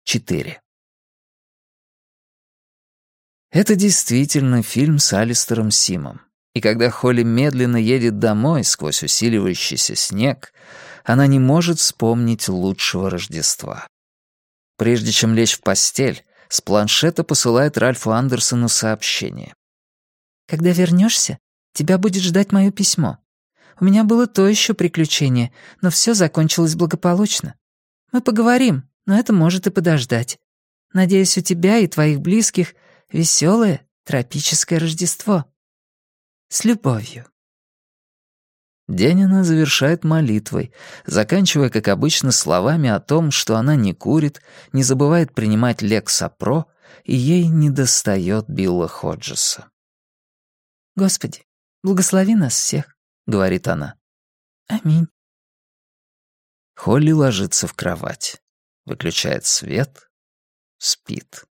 4. Это действительно фильм с Алистером Симом. И когда Холли медленно едет домой сквозь усиливающийся снег, она не может вспомнить лучшего Рождества. Прежде чем лечь в постель, с планшета посылает Ральфу Андерсону сообщение. «Когда вернешься, тебя будет ждать мое письмо. У меня было то еще приключение, но все закончилось благополучно. Мы поговорим, но это может и подождать. Надеюсь, у тебя и твоих близких веселое тропическое Рождество. С любовью». День она завершает молитвой, заканчивая, как обычно, словами о том, что она не курит, не забывает принимать Лексапро, и ей недостает Билла Ходжеса. «Господи, благослови нас всех», — говорит она. «Аминь». Холли ложится в кровать, выключает свет, спит.